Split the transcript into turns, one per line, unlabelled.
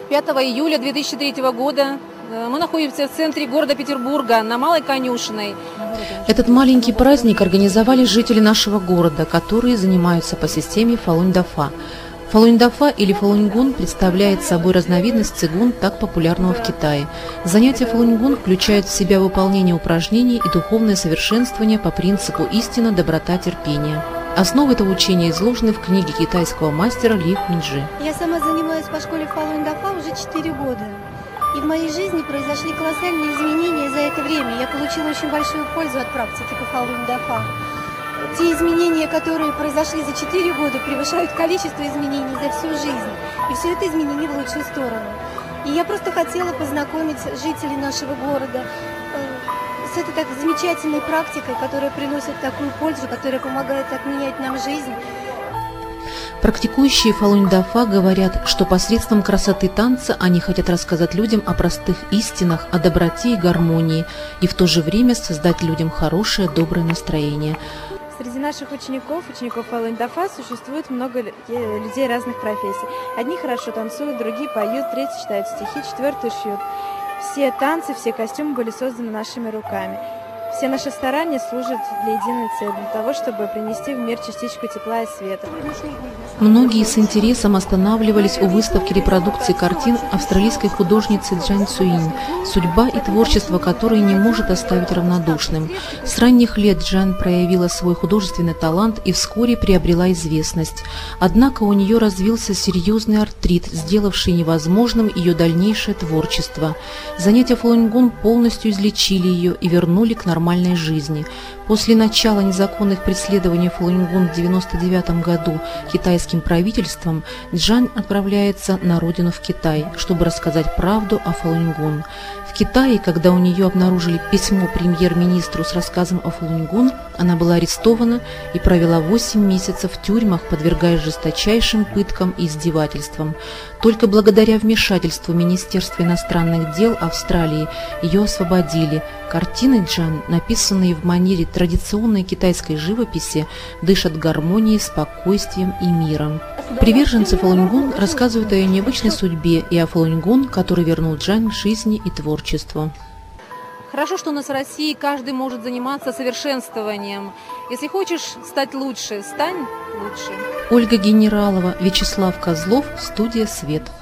5 июля 2003 года мы находимся в центре города Петербурга, на Малой Конюшенной.
Этот маленький праздник организовали жители нашего города, которые занимаются по системе Фалунь-Дафа. Фалунь-Дафа или фалунь-гун представляет собой разновидность цигун, так популярного в Китае. Занятия фалунь-гун включают в себя выполнение упражнений и духовное совершенствование по принципу истина, доброта, терпение. Основы этого учения изложены в книге китайского мастера Ли Хуньчжи.
Я сама занимаюсь по школе Фалунь-Дафа уже 4 года. И в моей жизни произошли колоссальные изменения за это время. Я получила очень большую пользу от практики по Фалунь-Дафа. Те изменения, которые произошли за 4 года, превышают количество изменений за всю жизнь. И все это изменили в лучшую сторону. И я просто хотела познакомить жителей нашего города с этой так замечательной практикой, которая приносит такую пользу, которая помогает отменять нам жизнь.
Практикующие Фалунь-Дафа говорят, что посредством красоты танца они хотят рассказать людям о простых истинах, о доброте и гармонии, и в то же время создать людям хорошее, доброе настроение.
Среди наших учеников Фалунь-Дафа существует много людей разных профессий. Одни хорошо танцуют, другие поют, третьи читают стихи, четвертые шьют. Все танцы, все костюмы были созданы нашими руками. Все наши старания служат для единой цели, для того, чтобы принести в мир частичку тепла и света.
Многие с интересом останавливались у выставки репродукции картин австралийской художницы Джан Цюинь, судьба и творчество которой не может оставить равнодушным. С ранних лет Джан проявила свой художественный талант и вскоре приобрела известность. Однако у нее развился серьезный артрит, сделавший невозможным ее дальнейшее творчество. Занятия фалунь-гун полностью излечили ее и вернули к нормальной жизни. После начала незаконных преследований фалунь-гун в 1999 году китайским правительством Джан отправляется на родину в Китай, чтобы рассказать правду о фалунь-гун. В Китае, когда у нее обнаружили письмо премьер-министру с рассказом о фалунь-гун, она была арестована и провела 8 месяцев в тюрьмах, подвергаясь жесточайшим пыткам и издевательствам. Только благодаря вмешательству Министерства иностранных дел Австралии ее освободили. Картины Джан, написанные в манере традиционной китайской живописи, дышат гармонией, спокойствием и миром. Приверженцы фалунь-гун рассказывают о ее необычной судьбе и о фалунь-гун, который вернул Джан к жизни и творчеству.
Хорошо, что у нас в России каждый может заниматься совершенствованием. Если хочешь стать лучше, стань лучше.
Ольга Генералова, Вячеслав Козлов, студия «Свет».